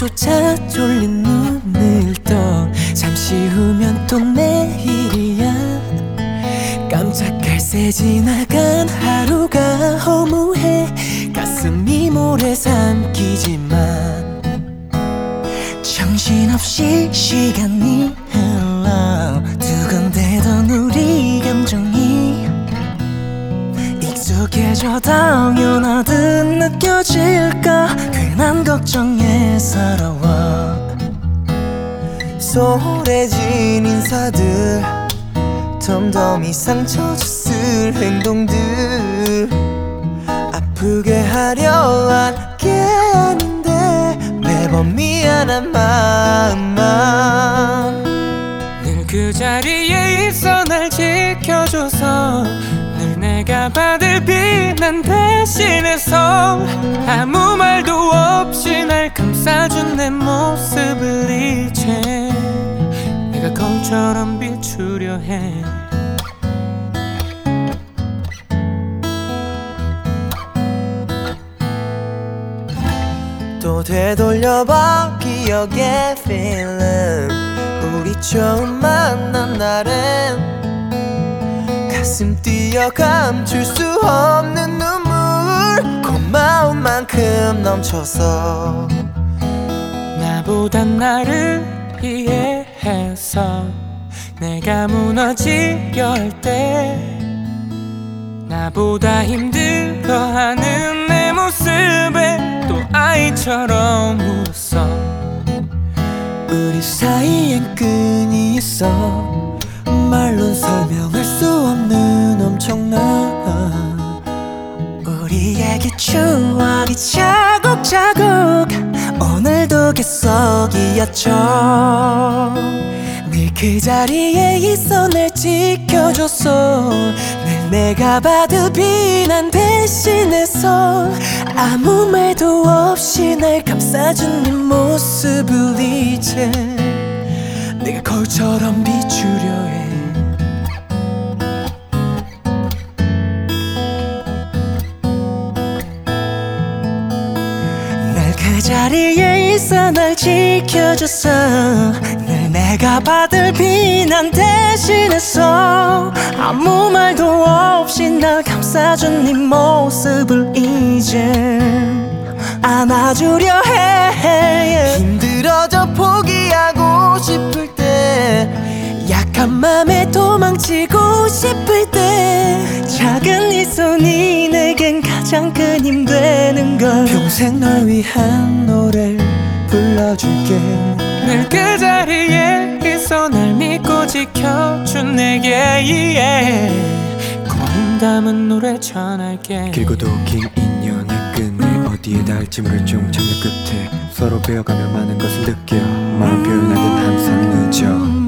잠조차 졸린 눈을 떠 잠시 후면 또 내일이야. 깜짝할새 지나간 하루가 허무해. 가슴이 모래 삼키지만 정신없이 시간이 흘러 두근대던 우리 감정이 익숙해져 당연하듯 느껴질까. 괜한 걱정에 서러워. 소홀해진 인사들, 덤덤히 상처 줬을 행동들, 아프게 하려 한 게 아닌데 매번 미안한 마음만. 늘 그 자리에 있어 날 지켜줘서 늘 내가 받을 비난 대신해서 아무 말도 없이 날 감싸준 내 모습을 이제 내가 거울처럼 비추려 해. 또 되돌려봐 기억의 feeling. 우리 처음 만난 날엔 가슴 뛰어 감출 수 없는 눈물. 고마운 만큼 넘쳐서 나보단 나를 이해해서 내가 무너지려 할 때 나보다 힘들어하는 내 모습에 또 아이처럼 울었어. 우리 사이엔 끈이 있어. 말론 설명할 수 없는 엄청난 우리에게 추억이 차곡차곡 오늘도 계속 이어져. 늘 그 자리에 있어 날 지켜줬어. 늘 내가 받은 비난 대신해서 아무 말도 없이 날 감싸준 네 모습을 이제 내가 거울처럼 비추려 해. 날 그 자리에 있어 날 지켜줬어. 늘 내가 받을 비난 대신해서 아무 말도 없이 날 감싸준 네 모습을 이제 안아주려 해. 힘들어져 포기하고 싶을 때, 약한 맘에 도망치고 싶을 때 작은 이 손이 내겐 가장 큰 힘 되는 걸. 평생 널 위한 노래를 불러줄게. 늘 그 자리에 있어 날 믿고 지켜준 내게 고민 담은 노래 전할게. 길고도 긴 인연의 끈을 어디에 닿을지 모를 중 장면 끝에 서로 배워가며 많은 것을 느껴 마음 표현하듯 항상 늦어.